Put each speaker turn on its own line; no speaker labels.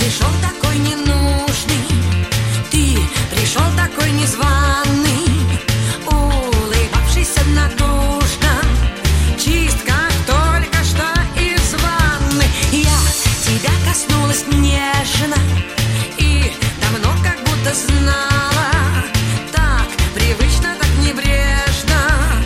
пришел такой ненужный, ты пришел такой незваный, улыбавшийся натужно, чист, как только что из ванны. Я тебя коснулась нежно и давно как будто знала.